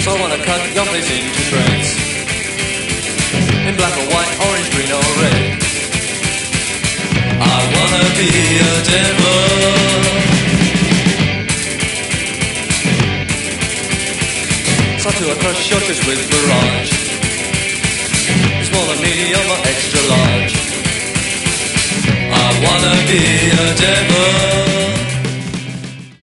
I wanna cut your face into shreds, in black or white, orange, green or red. I wanna be a devil. So to crush your chest with barrage, small and medium or extra large. I wanna be a devil.